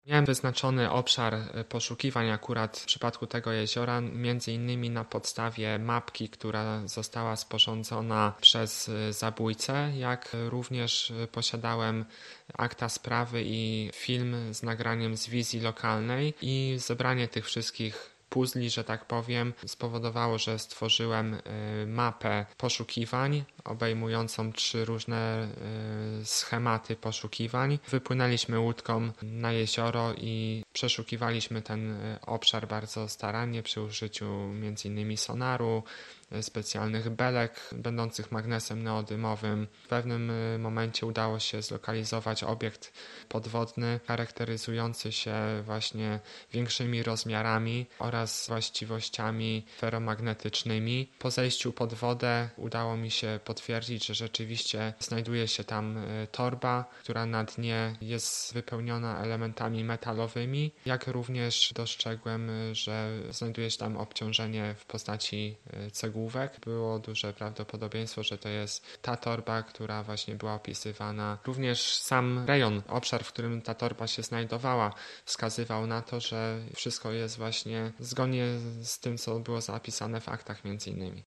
Miałem wyznaczony obszar poszukiwań akurat w przypadku tego jeziora, między innymi na podstawie mapki, która została sporządzona przez zabójcę, jak również posiadałem akta sprawy i film z nagraniem z wizji lokalnej i zebranie tych wszystkich puzli, że tak powiem, spowodowało, że stworzyłem mapę poszukiwań obejmującą 3 różne schematy poszukiwań. Wypłynęliśmy łódką na jezioro i przeszukiwaliśmy ten obszar bardzo starannie przy użyciu m.in. sonaru, specjalnych belek będących magnesem neodymowym. W pewnym momencie udało się zlokalizować obiekt podwodny charakteryzujący się właśnie większymi rozmiarami oraz właściwościami feromagnetycznymi. Po zejściu pod wodę udało mi się potwierdzić, że rzeczywiście znajduje się tam torba, która na dnie jest wypełniona elementami metalowymi, jak również dostrzegłem, że znajduje się tam obciążenie w postaci cegłówek. Było duże prawdopodobieństwo, że to jest ta torba, która właśnie była opisywana. Również sam rejon, obszar, w którym ta torba się znajdowała, wskazywał na to, że wszystko jest właśnie zgodnie z tym, co było zapisane w aktach między innymi.